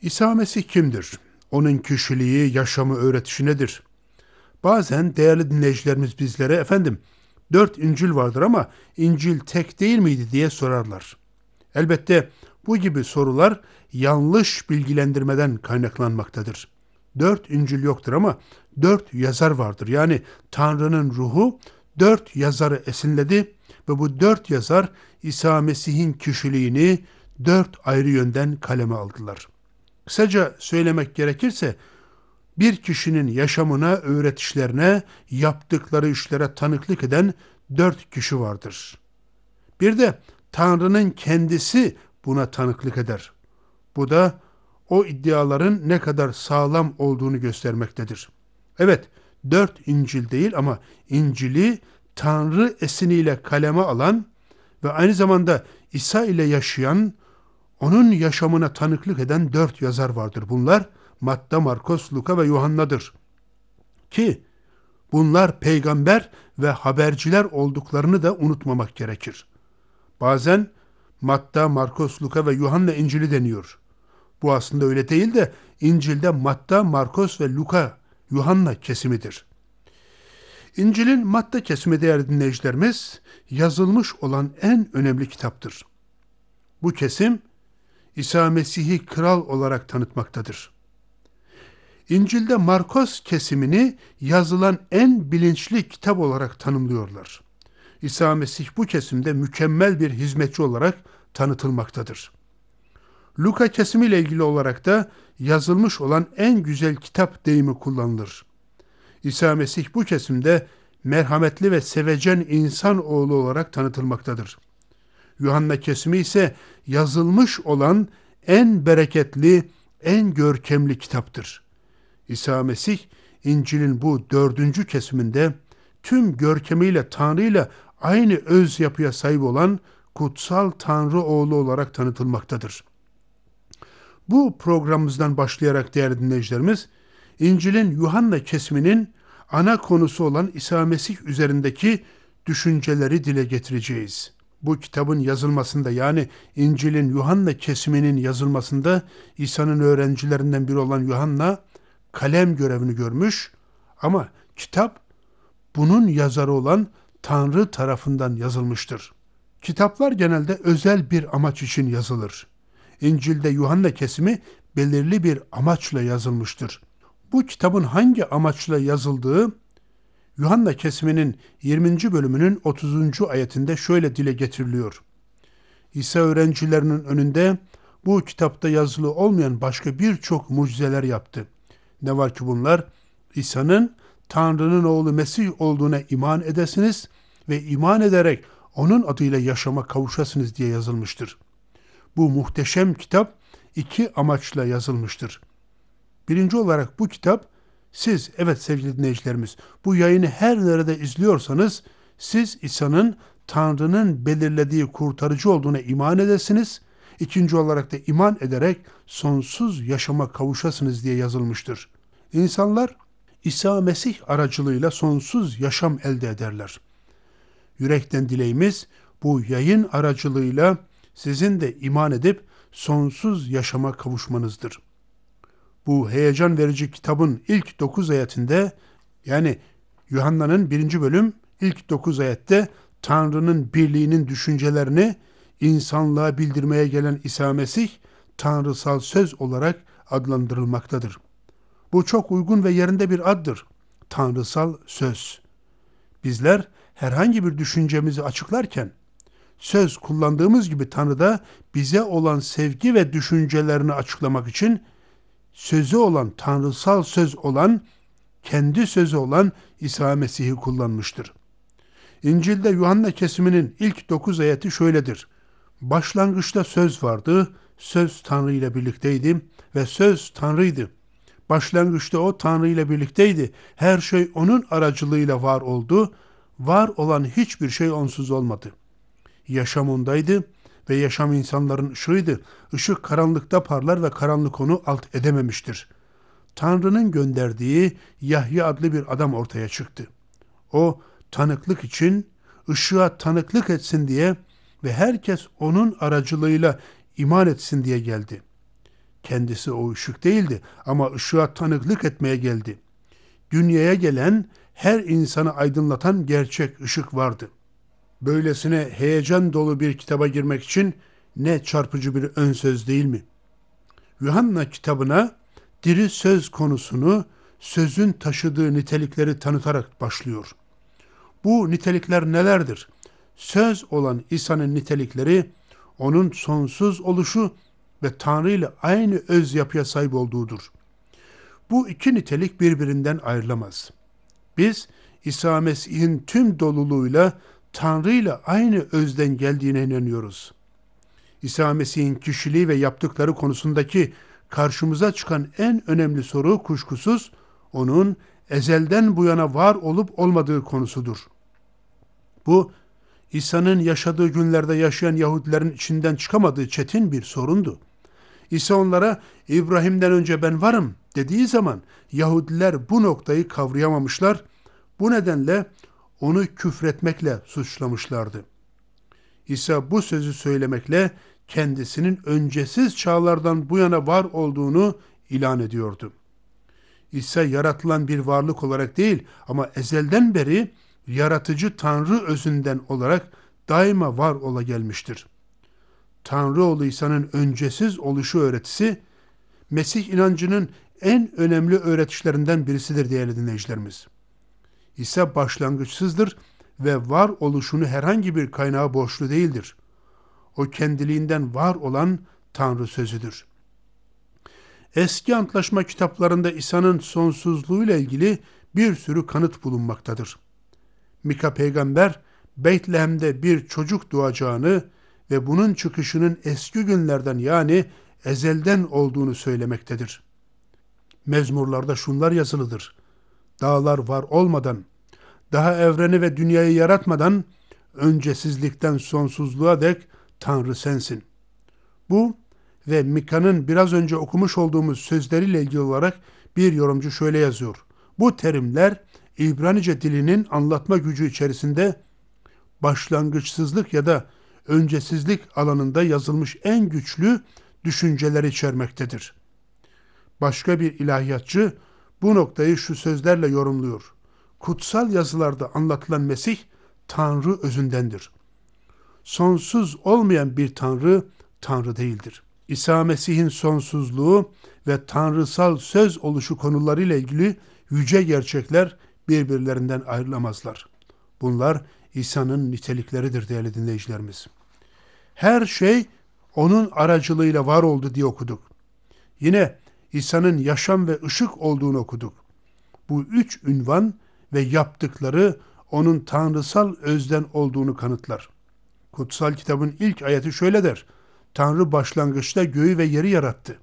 İsa Mesih kimdir? Onun kişiliği, yaşamı, öğretişi nedir? Bazen değerli dinleyicilerimiz bizlere, efendim 4 İncil vardır ama İncil tek değil miydi diye sorarlar. Elbette bu gibi sorular yanlış bilgilendirmeden kaynaklanmaktadır. 4 İncil yoktur ama 4 yazar vardır. Yani Tanrı'nın ruhu 4 yazarı esinledi ve bu 4 yazar İsa Mesih'in kişiliğini 4 ayrı yönden kaleme aldılar. Kısaca söylemek gerekirse bir kişinin yaşamına, öğretişlerine, yaptıkları işlere tanıklık eden 4 kişi vardır. Bir de Tanrı'nın kendisi buna tanıklık eder. Bu da o iddiaların ne kadar sağlam olduğunu göstermektedir. Evet, 4 İncil değil ama İncil'i Tanrı esiniyle kaleme alan ve aynı zamanda İsa ile yaşayan, onun yaşamına tanıklık eden 4 yazar vardır. Bunlar Matta, Markos, Luka ve Yuhanna'dır. Ki bunlar peygamber ve haberciler olduklarını da unutmamak gerekir. Bazen Matta, Markos, Luka ve Yuhanna İncil'i deniyor. Bu aslında öyle değil de İncil'de Matta, Markos ve Luka, Yuhanna kesimidir. İncil'in Matta kesimi değerli dinleyicilerimiz yazılmış olan en önemli kitaptır. Bu kesim İsa Mesih'i kral olarak tanıtmaktadır. İncil'de Markos kesimini yazılan en bilinçli kitap olarak tanımlıyorlar. İsa Mesih bu kesimde mükemmel bir hizmetçi olarak tanıtılmaktadır. Luka kesimiyle ilgili olarak da yazılmış olan en güzel kitap deyimi kullanılır. İsa Mesih bu kesimde merhametli ve sevecen insan oğlu olarak tanıtılmaktadır. Yuhanna kesimi ise yazılmış olan en bereketli, en görkemli kitaptır. İsa Mesih, İncil'in bu 4. kesiminde tüm görkemiyle Tanrı'yla aynı öz yapıya sahip olan kutsal Tanrı oğlu olarak tanıtılmaktadır. Bu programımızdan başlayarak değerli dinleyicilerimiz, İncil'in Yuhanna kesiminin ana konusu olan İsa Mesih üzerindeki düşünceleri dile getireceğiz. Bu kitabın yazılmasında, yani İncil'in Yuhanna kesiminin yazılmasında İsa'nın öğrencilerinden biri olan Yuhanna kalem görevini görmüş ama kitap bunun yazarı olan Tanrı tarafından yazılmıştır. Kitaplar genelde özel bir amaç için yazılır. İncil'de Yuhanna kesimi belirli bir amaçla yazılmıştır. Bu kitabın hangi amaçla yazıldığı Yuhanna kesiminin 20. bölümünün 30. ayetinde şöyle dile getiriliyor. İsa öğrencilerinin önünde bu kitapta yazılı olmayan başka birçok mucizeler yaptı. Ne var ki bunlar? İsa'nın Tanrı'nın oğlu Mesih olduğuna iman edesiniz ve iman ederek onun adıyla yaşama kavuşasınız diye yazılmıştır. Bu muhteşem kitap 2 amaçla yazılmıştır. Birinci olarak bu kitap, siz, evet sevgili dinleyicilerimiz, bu yayını her nerede izliyorsanız, siz İsa'nın Tanrı'nın belirlediği kurtarıcı olduğuna iman edesiniz. İkinci olarak da iman ederek sonsuz yaşama kavuşasınız diye yazılmıştır. İnsanlar İsa Mesih aracılığıyla sonsuz yaşam elde ederler. Yürekten dileğimiz bu yayın aracılığıyla sizin de iman edip sonsuz yaşama kavuşmanızdır. Bu heyecan verici kitabın ilk 9 ayetinde, yani Yuhanna'nın 1. bölüm ilk 9 ayette Tanrı'nın birliğinin düşüncelerini insanlığa bildirmeye gelen İsa Mesih tanrısal söz olarak adlandırılmaktadır. Bu çok uygun ve yerinde bir addır. Tanrısal söz. Bizler herhangi bir düşüncemizi açıklarken söz kullandığımız gibi Tanrı da bize olan sevgi ve düşüncelerini açıklamak için sözü olan, tanrısal söz olan, kendi sözü olan İsa Mesih'i kullanmıştır. İncil'de Yuhanna kesiminin ilk 9 ayeti şöyledir. Başlangıçta söz vardı, söz Tanrı ile birlikteydi ve söz Tanrı'ydı. Başlangıçta o Tanrı ile birlikteydi. Her şey onun aracılığıyla var oldu. Var olan hiçbir şey onsuz olmadı. Yaşam ondaydı ve yaşam insanların ışığıydı. Işık karanlıkta parlar ve karanlık onu alt edememiştir. Tanrı'nın gönderdiği Yahya adlı bir adam ortaya çıktı. O tanıklık için, ışığa tanıklık etsin diye ve herkes onun aracılığıyla iman etsin diye geldi. Kendisi o ışık değildi ama ışığa tanıklık etmeye geldi. Dünyaya gelen, her insanı aydınlatan gerçek ışık vardı. Böylesine heyecan dolu bir kitaba girmek için ne çarpıcı bir ön söz değil mi? Yuhanna kitabına diri söz konusunu, sözün taşıdığı nitelikleri tanıtarak başlıyor. Bu nitelikler nelerdir? Söz olan İsa'nın nitelikleri, onun sonsuz oluşu ve Tanrı ile aynı öz yapıya sahip olduğudur. Bu iki nitelik birbirinden ayrılamaz. Biz İsa Mesih'in tüm doluluğuyla Tanrı ile aynı özden geldiğine inanıyoruz. İsa Mesih'in kişiliği ve yaptıkları konusundaki karşımıza çıkan en önemli soru kuşkusuz onun ezelden bu yana var olup olmadığı konusudur. Bu, İsa'nın yaşadığı günlerde yaşayan Yahudilerin içinden çıkamadığı çetin bir sorundu. İsa onlara İbrahim'den önce ben varım dediği zaman Yahudiler bu noktayı kavrayamamışlar. Bu nedenle onu küfretmekle suçlamışlardı. İsa bu sözü söylemekle kendisinin öncesiz çağlardan bu yana var olduğunu ilan ediyordu. İsa yaratılan bir varlık olarak değil ama ezelden beri yaratıcı Tanrı özünden olarak daima var ola gelmiştir. Tanrı oğlu İsa'nın öncesiz oluşu öğretisi, Mesih inancının en önemli öğretişlerinden birisidir değerli dinleyicilerimiz. İsa başlangıçsızdır ve var oluşunu herhangi bir kaynağa borçlu değildir. O kendiliğinden var olan Tanrı sözüdür. Eski Antlaşma kitaplarında İsa'nın sonsuzluğuyla ilgili bir sürü kanıt bulunmaktadır. Mika peygamber, Betlehem'de bir çocuk doğacağını ve bunun çıkışının eski günlerden yani ezelden olduğunu söylemektedir. Mezmurlarda şunlar yazılıdır. Dağlar var olmadan, daha evreni ve dünyayı yaratmadan, öncesizlikten sonsuzluğa dek Tanrı sensin. Bu ve Mika'nın biraz önce okumuş olduğumuz sözleriyle ilgili olarak bir yorumcu şöyle yazıyor. Bu terimler İbranice dilinin anlatma gücü içerisinde başlangıçsızlık ya da öncesizlik alanında yazılmış en güçlü düşünceler içermektedir. Başka bir ilahiyatçı bu noktayı şu sözlerle yorumluyor. Kutsal yazılarda anlatılan Mesih Tanrı özündendir. Sonsuz olmayan bir Tanrı, Tanrı değildir. İsa Mesih'in sonsuzluğu ve tanrısal söz oluşu konularıyla ilgili yüce gerçekler birbirlerinden ayrılamazlar. Bunlar İsa'nın nitelikleridir değerli dinleyicilerimiz. Her şey onun aracılığıyla var oldu diye okuduk. Yine İsa'nın yaşam ve ışık olduğunu okuduk. Bu üç ünvan ve yaptıkları onun tanrısal özden olduğunu kanıtlar. Kutsal kitabın ilk ayeti şöyle der. Tanrı başlangıçta göğü ve yeri yarattı.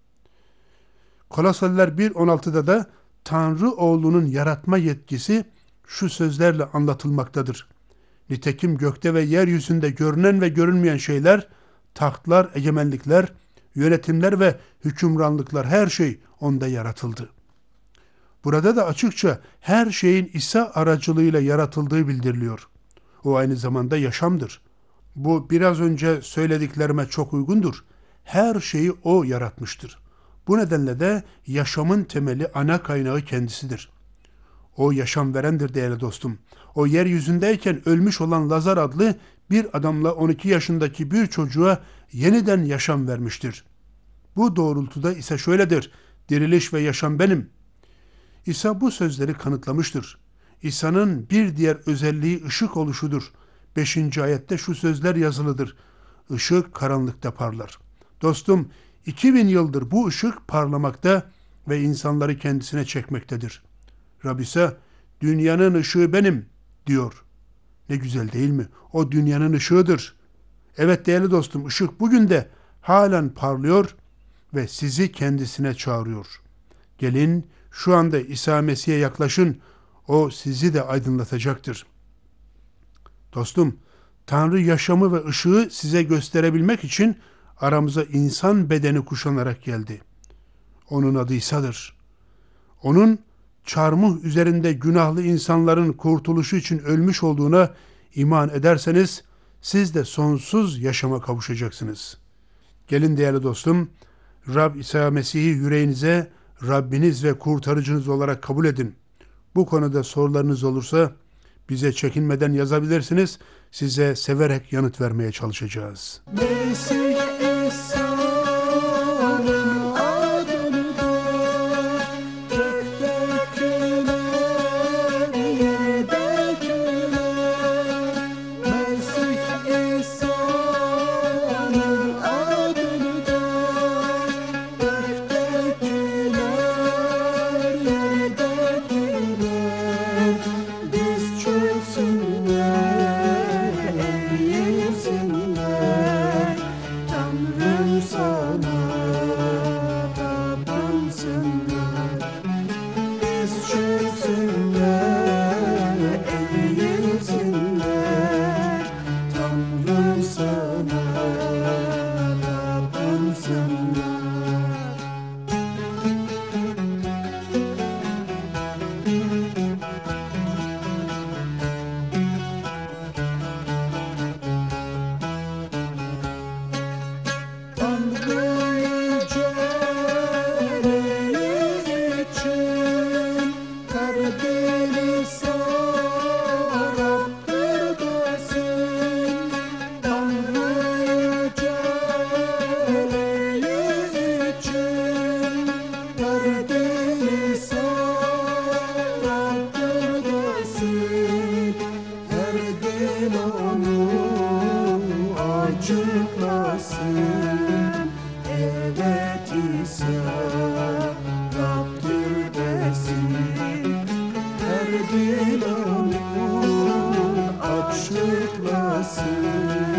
Kolosalılar 1.16'da da Tanrı oğlunun yaratma yetkisi şu sözlerle anlatılmaktadır. Nitekim gökte ve yeryüzünde görünen ve görünmeyen şeyler, tahtlar, egemenlikler, yönetimler ve hükümranlıklar her şey onda yaratıldı. Burada da açıkça her şeyin İsa aracılığıyla yaratıldığı bildiriliyor. O aynı zamanda yaşamdır. Bu biraz önce söylediklerime çok uygundur. Her şeyi o yaratmıştır. Bu nedenle de yaşamın temeli, ana kaynağı kendisidir. O yaşam verendir değerli dostum. O yeryüzündeyken ölmüş olan Lazar adlı bir adamla 12 yaşındaki bir çocuğa yeniden yaşam vermiştir. Bu doğrultuda ise şöyledir. Diriliş ve yaşam benim. İsa bu sözleri kanıtlamıştır. İsa'nın bir diğer özelliği ışık oluşudur. 5. ayette şu sözler yazılıdır. Işık karanlıkta parlar. Dostum, 2000 yıldır bu ışık parlamakta ve insanları kendisine çekmektedir. Rab ise dünyanın ışığı benim diyor. Ne güzel değil mi? O dünyanın ışığıdır. Evet değerli dostum, ışık bugün de halen parlıyor ve sizi kendisine çağırıyor. Gelin şu anda İsa Mesih'e yaklaşın. O sizi de aydınlatacaktır. Dostum, Tanrı yaşamı ve ışığı size gösterebilmek için aramıza insan bedeni kuşanarak geldi. Onun adı İsa'dır. Onun çarmıh üzerinde günahlı insanların kurtuluşu için ölmüş olduğuna iman ederseniz siz de sonsuz yaşama kavuşacaksınız. Gelin değerli dostum, Rab İsa Mesih'i yüreğinize Rabbiniz ve kurtarıcınız olarak kabul edin. Bu konuda sorularınız olursa bize çekinmeden yazabilirsiniz. Size severek yanıt vermeye çalışacağız. Mesih İsa'nın adını da göktekiler, yerdekiler. Mesih İsa'nın adını da göktekiler, yerdekiler. Diz çöksünler, eğilsinler. Tanrım sana tapınsınlar. Diz çöksünler, eğilsinler. Tanrım sana tapınsınlar. Tanrı yüceliği için her biri saraptır desin. Tanrı yüceliği için her biri saraptır desin. Her dil onu açıklasın. Evet İsa Rab'dir desin. Her dil onu açıklasın.